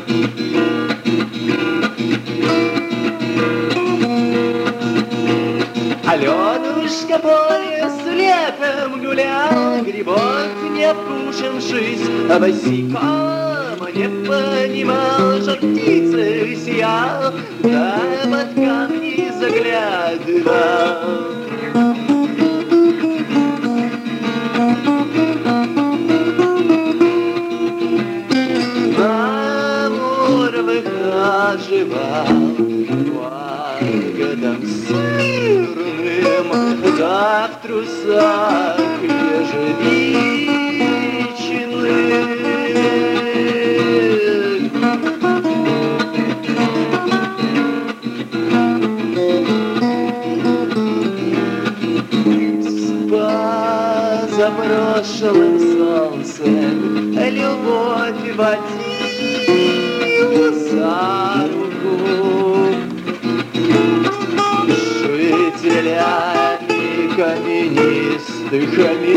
Аленушка по лесу летом гулял, грибок не обкушавшись, а босиком не понимал, что птицы сиял, да под камни заглядывал. На мор выхаживал ягодом сырным, да в трусах ежевичных. За прошлым солнцем любовь водила за руку жителями каменистых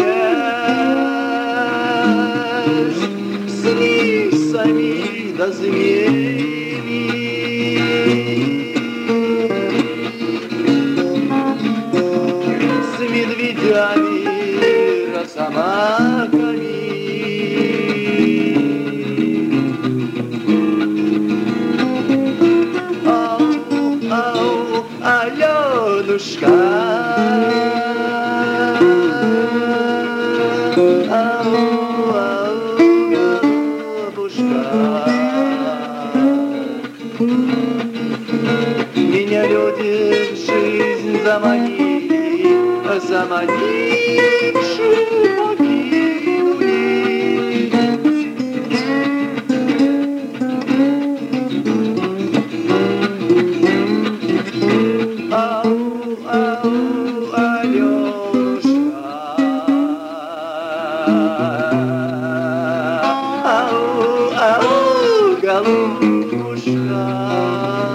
мест с лисами да змеями. С медведями, росомахами. Ау, ау, Аленушка, ау, ау, голубушка. Меня люди в жизнь заманивши покинули. Ау, ау, Аленушка, ау, ау, голубушка.